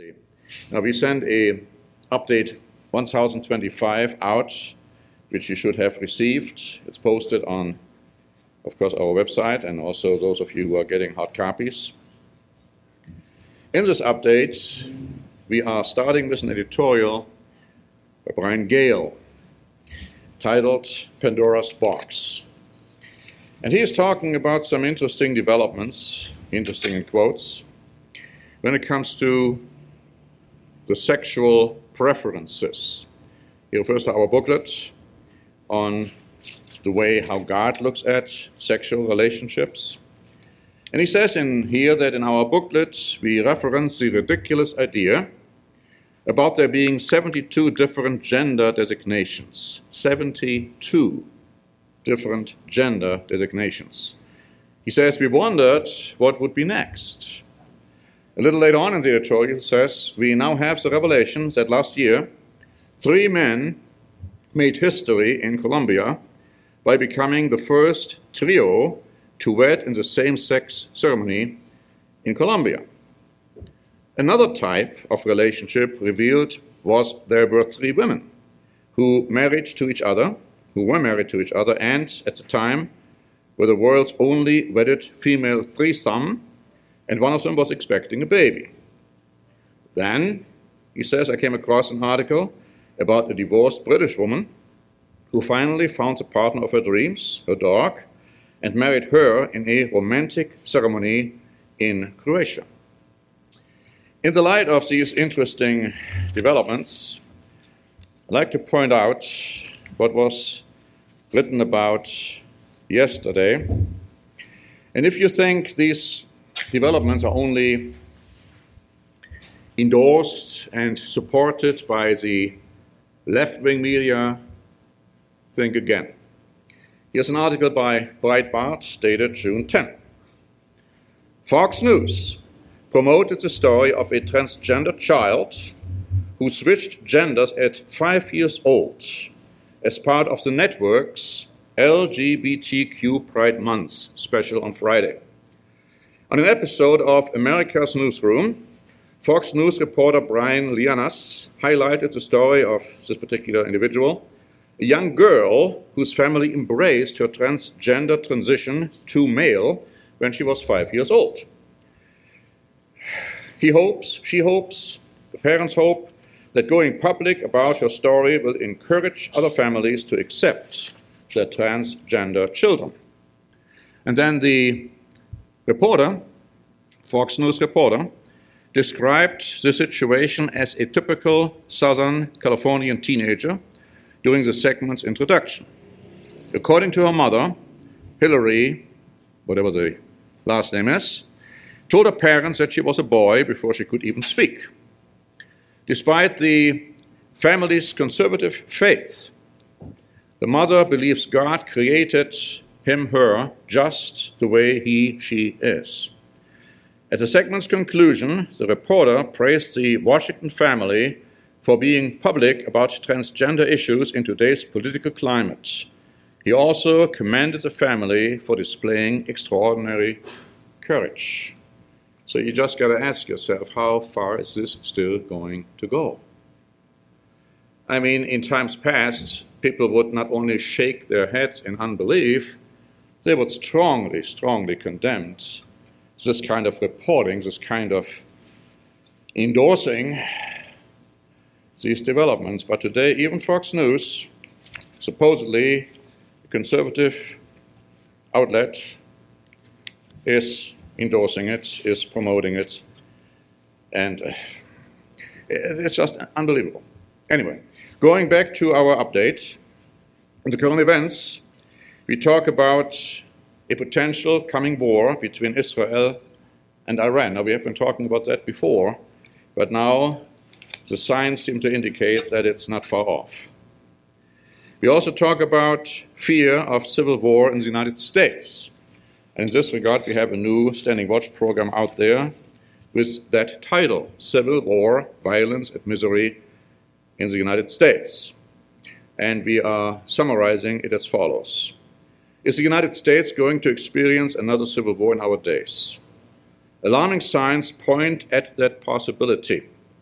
See. Now we send a update 1025 out, which you should have received. It's posted on, of course, our website, and also those of you who are getting hard copies. In this update, we are starting with an editorial by Brian Gale titled Pandora's Box. And he is talking about some interesting developments, interesting in quotes, when it comes to the sexual preferences. He refers to our booklet on the way how God looks at sexual relationships. And he says in here that in our booklet we reference the ridiculous idea about there being 72 different gender designations. 72 different gender designations. He says we wondered what would be next. A little later on in the editorial, it says, we now have the revelation that last year, 3 men made history in Colombia by becoming the first trio to wed in the same-sex ceremony in Colombia. Another type of relationship revealed was there were 3 women who were married to each other, and at the time were the world's only wedded female threesome, and one of them was expecting a baby. Then, he says, I came across an article about a divorced British woman who finally found the partner of her dreams, her dog, and married her in a romantic ceremony in Croatia. In the light of these interesting developments, I'd like to point out what was written about yesterday. And if you think these developments are only endorsed and supported by the left-wing media, think again. Here's an article by Breitbart dated June 10. Fox News promoted the story of a transgender child who switched genders at 5 years old as part of the network's LGBTQ Pride Month special on Friday. On an episode of America's Newsroom, Fox News reporter Brian Lianas highlighted the story of this particular individual, a young girl whose family embraced her transgender transition to male when she was 5 years old. She hopes, the parents hope, that going public about her story will encourage other families to accept their transgender children. And then the reporter, Fox News reporter, described the situation as a typical Southern Californian teenager during the segment's introduction. According to her mother, Hillary, whatever the last name is, told her parents that she was a boy before she could even speak. Despite the family's conservative faith, the mother believes God created her, just the way she is. At the segment's conclusion, the reporter praised the Washington family for being public about transgender issues in today's political climate. He also commended the family for displaying extraordinary courage. So you just got to ask yourself, how far is this still going to go? I mean, in times past, people would not only shake their heads in unbelief, they would strongly condemn this kind of reporting, this kind of endorsing these developments. But today, even Fox News, supposedly a conservative outlet, is endorsing it, is promoting it, and it's just unbelievable. Anyway, going back to our update, in the current events, we talk about a potential coming war between Israel and Iran. Now, we have been talking about that before, but now the signs seem to indicate that it's not far off. We also talk about fear of civil war in the United States. And in this regard, we have a new Standing Watch program out there with that title, Civil War, Violence and Misery in the United States. And we are summarizing it as follows. Is the United States going to experience another civil war in our days? Alarming signs point at that possibility.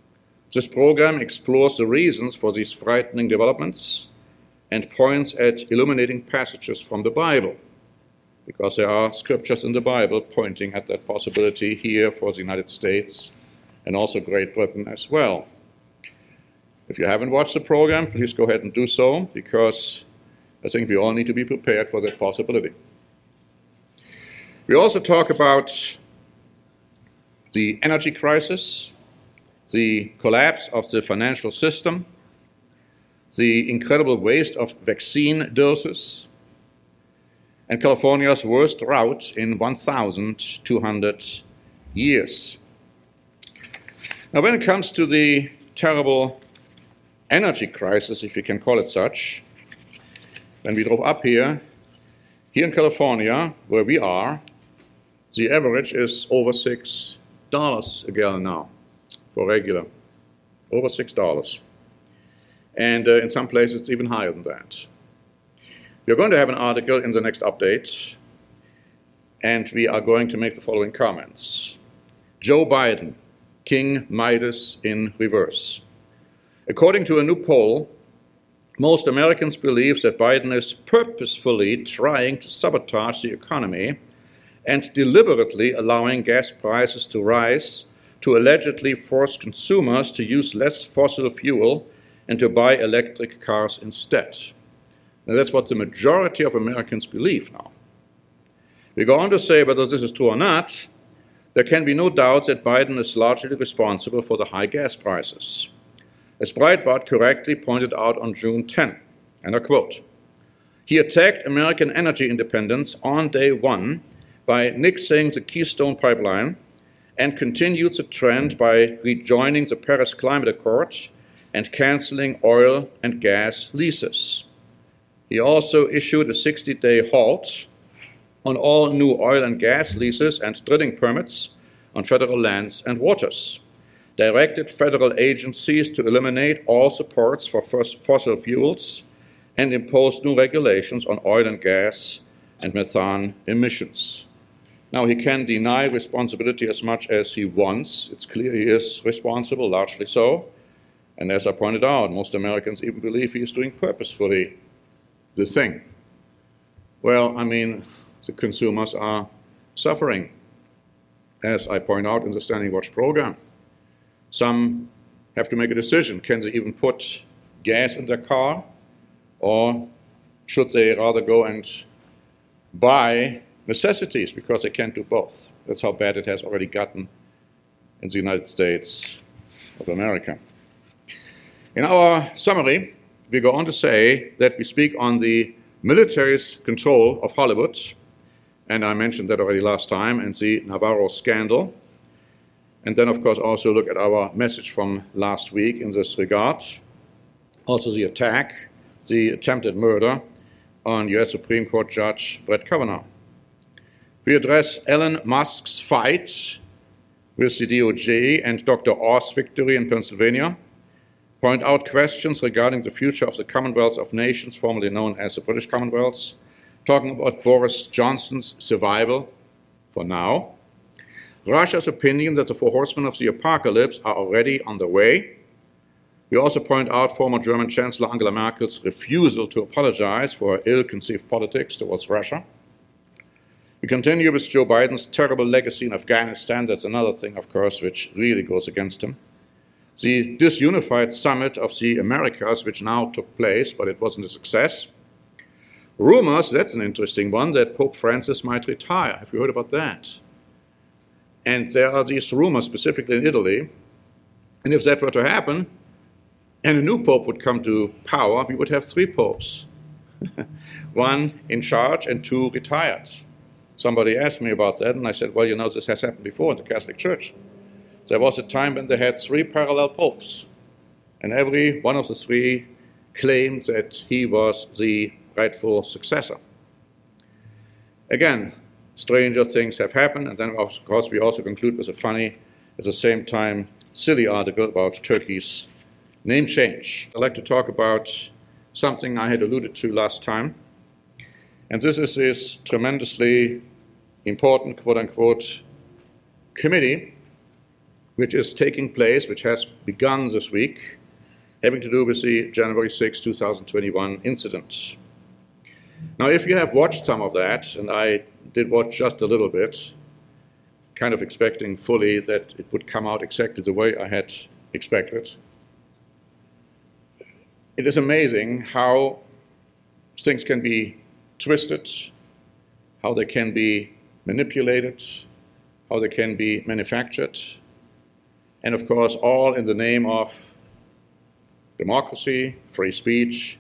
This program explores the reasons for these frightening developments and points at illuminating passages from the Bible, because there are scriptures in the Bible pointing at that possibility here for the United States and also Great Britain as well. If you haven't watched the program, please go ahead and do so, because I think we all need to be prepared for that possibility. We also talk about the energy crisis, the collapse of the financial system, the incredible waste of vaccine doses, and California's worst drought in 1,200 years. Now, when it comes to the terrible energy crisis, if you can call it such, when we drove up here in California, where we are, the average is over $6 a gallon now for regular, over $6. And in some places it's even higher than that. We're going to have an article in the next update, and we are going to make the following comments. Joe Biden, King Midas in reverse. According to a new poll, most Americans believe that Biden is purposefully trying to sabotage the economy and deliberately allowing gas prices to rise to allegedly force consumers to use less fossil fuel and to buy electric cars instead. Now, that's what the majority of Americans believe now. We go on to say whether this is true or not, there can be no doubt that Biden is largely responsible for the high gas prices. As Breitbart correctly pointed out on June 10, and I quote, "He attacked American energy independence on day one by nixing the Keystone Pipeline and continued the trend by rejoining the Paris Climate Accord and canceling oil and gas leases. He also issued a 60-day halt on all new oil and gas leases and drilling permits on federal lands and waters, directed federal agencies to eliminate all supports for fossil fuels, and imposed new regulations on oil and gas and methane emissions." Now, he can deny responsibility as much as he wants. It's clear he is responsible, largely so. And as I pointed out, most Americans even believe he is doing purposefully the thing. Well, I mean, the consumers are suffering, as I point out in the Standing Watch program. Some have to make a decision. Can they even put gas in their car? Or should they rather go and buy necessities, because they can't do both? That's how bad it has already gotten in the United States of America. In our summary, we go on to say that we speak on the military's control of Hollywood, and I mentioned that already last time, and the Navarro scandal. And then, of course, also look at our message from last week in this regard. Also the attack, the attempted murder on U.S. Supreme Court Judge Brett Kavanaugh. We address Elon Musk's fight with the DOJ and Dr. Oz victory in Pennsylvania, point out questions regarding the future of the Commonwealth of Nations, formerly known as the British Commonwealth, talking about Boris Johnson's survival for now, Russia's opinion that the four horsemen of the apocalypse are already on the way. We also point out former German Chancellor Angela Merkel's refusal to apologize for her ill-conceived politics towards Russia. We continue with Joe Biden's terrible legacy in Afghanistan. That's another thing, of course, which really goes against him. The disunified summit of the Americas, which now took place, but it wasn't a success. Rumors, that's an interesting one, that Pope Francis might retire. Have you heard about that? And there are these rumors, specifically in Italy. And if that were to happen, and a new pope would come to power, we would have three popes. One in charge and two retired. Somebody asked me about that, and I said, well, you know, this has happened before in the Catholic Church. There was a time when they had three parallel popes, and every one of the three claimed that he was the rightful successor. Again, stranger things have happened, and then, of course, we also conclude with a funny, at the same time, silly article about Turkey's name change. I'd like to talk about something I had alluded to last time, and this is this tremendously important, quote-unquote, committee which is taking place, which has begun this week, having to do with the January 6, 2021 incident. Now, if you have watched some of that, and I did watch just a little bit, kind of expecting fully that it would come out exactly the way I had expected, it is amazing how things can be twisted, how they can be manipulated, how they can be manufactured, and of course, all in the name of democracy, free speech,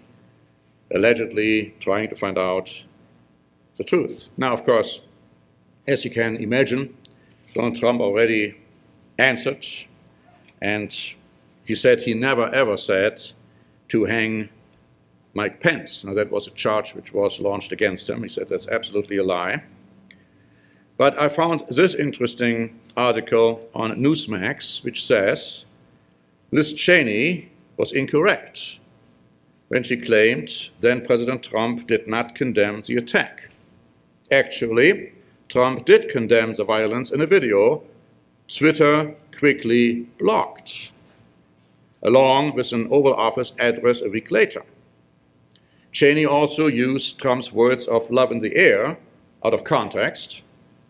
allegedly trying to find out the truth. Now, of course, as you can imagine, Donald Trump already answered, and he said he never ever said to hang Mike Pence. Now, that was a charge which was launched against him. He said that's absolutely a lie. But I found this interesting article on Newsmax, which says Liz Cheney was incorrect when she claimed then President Trump did not condemn the attack. Actually, Trump did condemn the violence in a video Twitter quickly blocked, along with an Oval Office address a week later. Cheney also used Trump's words of love in the air out of context,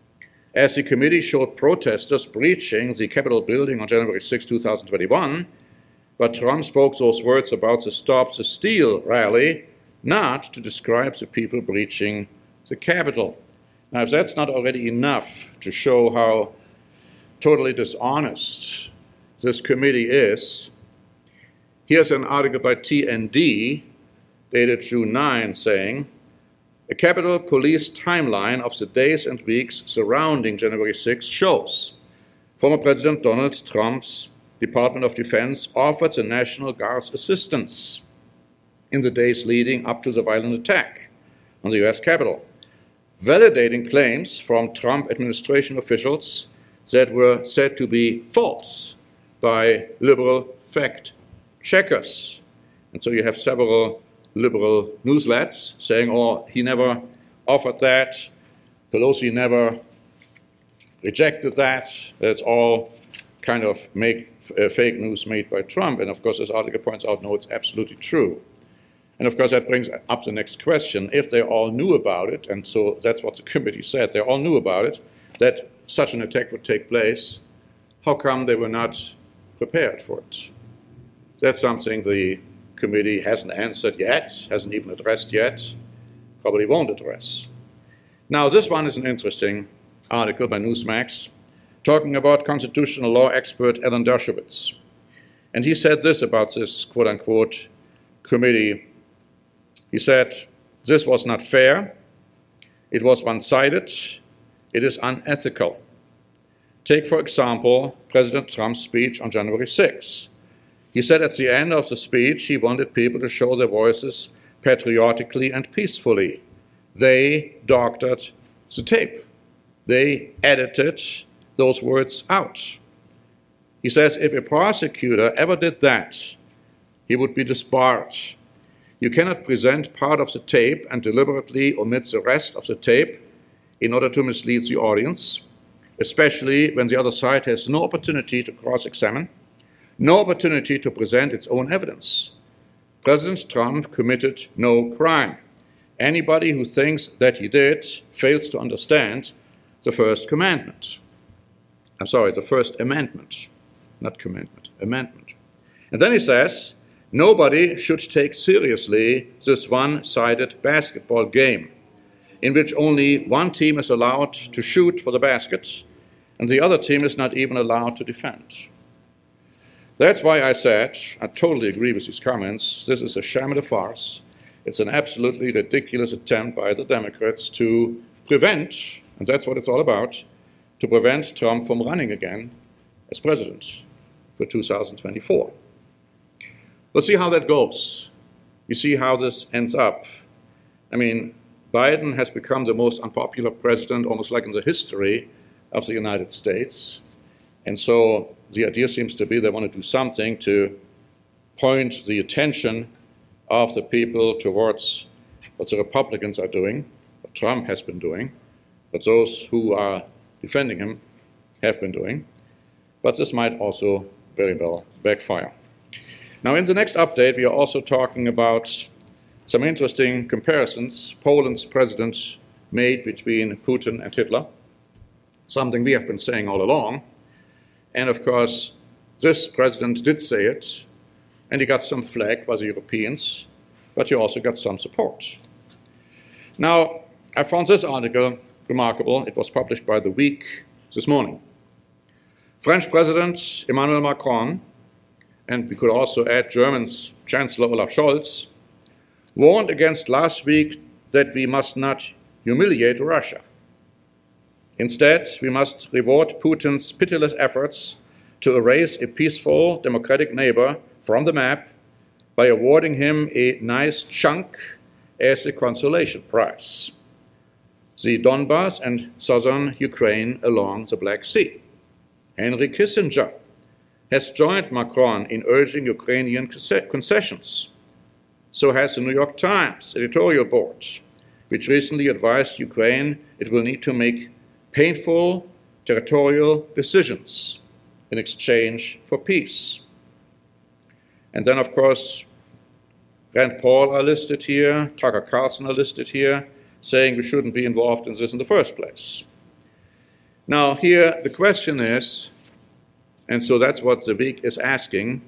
as the committee showed protesters breaching the Capitol building on January 6, 2021, but Trump spoke those words about the Stop the Steal rally, not to describe the people breaching the Capitol. Now, if that's not already enough to show how totally dishonest this committee is, here's an article by TND dated June 9 saying, a Capitol Police timeline of the days and weeks surrounding January 6 shows former President Donald Trump's Department of Defense offered the National Guard's assistance in the days leading up to the violent attack on the U.S. Capitol, validating claims from Trump administration officials that were said to be false by liberal fact checkers. And so you have several liberal newsletters saying, oh, he never offered that, Pelosi never rejected that, that's all kind of fake news made by Trump. And of course, this article points out, no, it's absolutely true. And of course, that brings up the next question. If they all knew about it, and so that's what the committee said, they all knew about it, that such an attack would take place, how come they were not prepared for it? That's something the committee hasn't answered yet, hasn't even addressed yet, probably won't address. Now, this one is an interesting article by Newsmax talking about constitutional law expert Alan Dershowitz. And he said this about this quote-unquote committee. He said, this was not fair, it was one-sided, it is unethical. Take, for example, President Trump's speech on January 6. He said at the end of the speech he wanted people to show their voices patriotically and peacefully. They doctored the tape. They edited those words out. He says if a prosecutor ever did that, he would be disbarred. You cannot present part of the tape and deliberately omit the rest of the tape in order to mislead the audience, especially when the other side has no opportunity to cross-examine, no opportunity to present its own evidence. President Trump committed no crime. Anybody who thinks that he did fails to understand the First Amendment. The First Amendment, not commandment, amendment. And then he says, nobody should take seriously this one-sided basketball game in which only one team is allowed to shoot for the basket and the other team is not even allowed to defend. That's why I said, I totally agree with these comments, this is a sham and a farce. It's an absolutely ridiculous attempt by the Democrats to prevent, and that's what it's all about, to prevent Trump from running again as president for 2024. We'll see how that goes. You see how this ends up. I mean, Biden has become the most unpopular president almost like in the history of the United States. And so the idea seems to be they want to do something to point the attention of the people towards what the Republicans are doing, what Trump has been doing, what those who are defending him have been doing. but this might also very well backfire. Now, in the next update, we are also talking about some interesting comparisons Poland's president made between Putin and Hitler, something we have been saying all along. And of course, this president did say it, and he got some flack by the Europeans, but he also got some support. Now, I found this article remarkable. It was published by The Week this morning. French President Emmanuel Macron, and we could also add German's Chancellor Olaf Scholz, warned against last week that we must not humiliate Russia. Instead, we must reward Putin's pitiless efforts to erase a peaceful, democratic neighbor from the map by awarding him a nice chunk as a consolation prize: the Donbass and southern Ukraine along the Black Sea. Henry Kissinger has joined Macron in urging Ukrainian concessions. So has the New York Times editorial board, which recently advised Ukraine it will need to make painful territorial decisions in exchange for peace. And then, of course, Rand Paul are listed here, Tucker Carlson are listed here, saying we shouldn't be involved in this in the first place. Now, here the question is, and so that's what the Week is asking,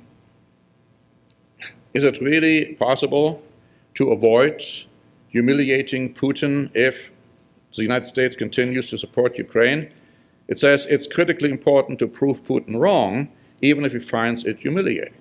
is it really possible to avoid humiliating Putin if the United States continues to support Ukraine? It says it's critically important to prove Putin wrong, even if he finds it humiliating.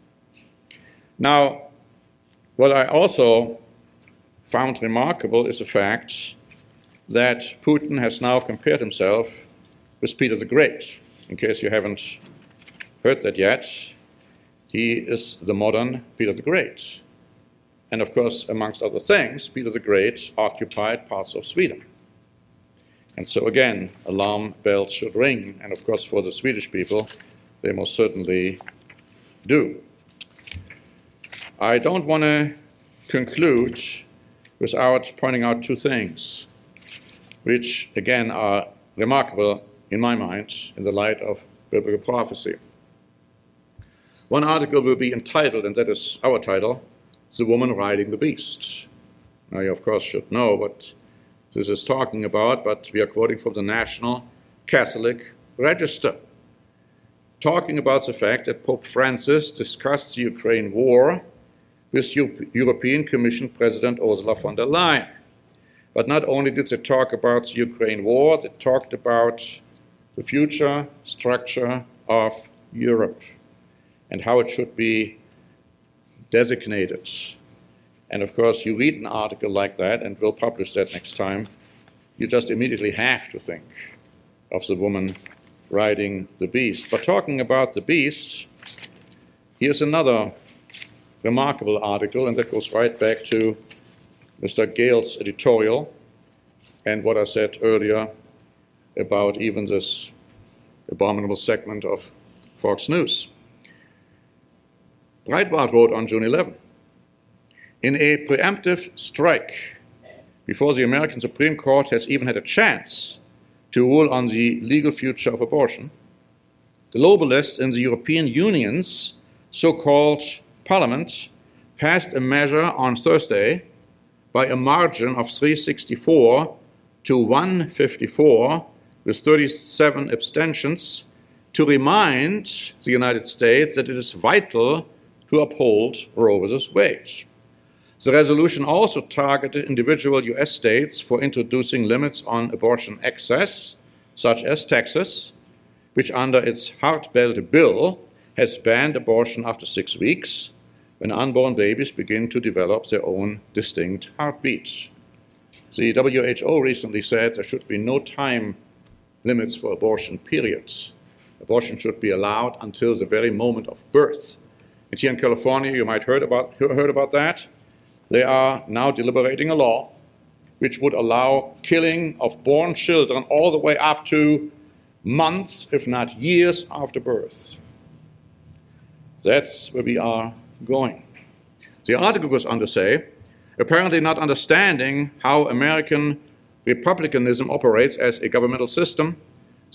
Now, what I also found remarkable is the fact that Putin has now compared himself with Peter the Great. In case you haven't heard that yet, he is the modern Peter the Great. And of course, amongst other things, Peter the Great occupied parts of Sweden. And so again, alarm bells should ring. And of course, for the Swedish people, they most certainly do. I don't want to conclude without pointing out two things, which again are remarkable in my mind in the light of biblical prophecy. One article will be entitled, and that is our title, "The Woman Riding the Beast." Now, you of course should know what this is talking about, but we are quoting from the National Catholic Register, talking about the fact that Pope Francis discussed the Ukraine war with European Commission President Ursula von der Leyen. But not only did they talk about the Ukraine war, they talked about the future structure of Europe and how it should be designated. And of course, you read an article like that, and we'll publish that next time, you just immediately have to think of the woman riding the beast. But talking about the beast, here's another remarkable article, and that goes right back to Mr. Gale's editorial and what I said earlier about even this abominable segment of Fox News. Breitbart wrote on June 11, "In a preemptive strike, before the American Supreme Court has even had a chance to rule on the legal future of abortion, globalists in the European Union's so-called parliament passed a measure on Thursday by a margin of 364 to 154 with 37 abstentions to remind the United States that it is vital to uphold Roe v. Wade. The resolution also targeted individual U.S. states for introducing limits on abortion access, such as Texas, which under its Heart-Belt bill has banned abortion after 6 weeks, when unborn babies begin to develop their own distinct heartbeats. The WHO recently said there should be no time limits for abortion, period. Abortion should be allowed until the very moment of birth. And here in California, you might heard about that. They are now deliberating a law which would allow killing of born children all the way up to months, if not years, after birth. That's where we are going. The article goes on to say, apparently not understanding how American republicanism operates as a governmental system,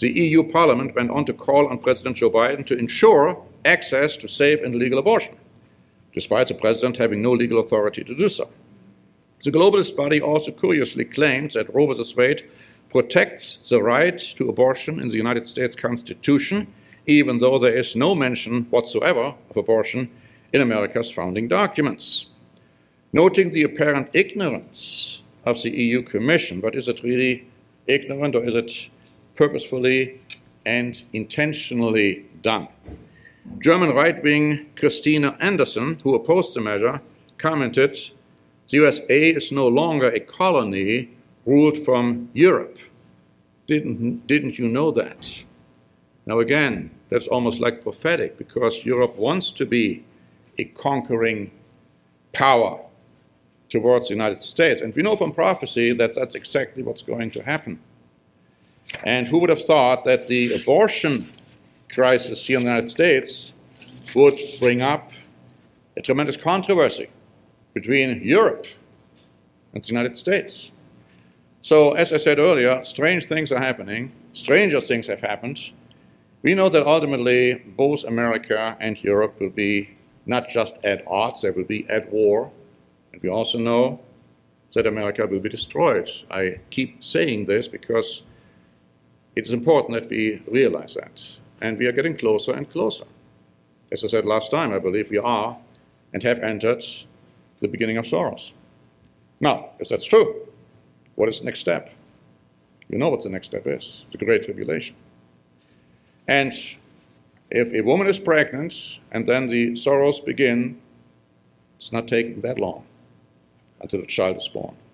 the EU Parliament went on to call on President Joe Biden to ensure access to safe and legal abortion, despite the president having no legal authority to do so. The globalist body also curiously claims that Roe v. Wade protects the right to abortion in the United States Constitution, even though there is no mention whatsoever of abortion in America's founding documents. Noting the apparent ignorance of the EU Commission, but is it really ignorant or is it purposefully and intentionally done? German right-wing Christina Anderson, who opposed the measure, commented, "The USA is no longer a colony ruled from Europe. Didn't you know that?" Now again, that's almost like prophetic, because Europe wants to be a conquering power towards the United States. And we know from prophecy that that's exactly what's going to happen. And who would have thought that the abortion crisis here in the United States would bring up a tremendous controversy between Europe and the United States? So, as I said earlier, strange things are happening. Stranger things have happened. We know that ultimately both America and Europe will be not just at odds, they will be at war. And we also know that America will be destroyed. I keep saying this because it's important that we realize that. And we are getting closer and closer. As I said last time, I believe we are and have entered the beginning of sorrows. Now, if that's true, what is the next step? You know what the next step is, the Great Tribulation. And if a woman is pregnant and then the sorrows begin, it's not taking that long until the child is born.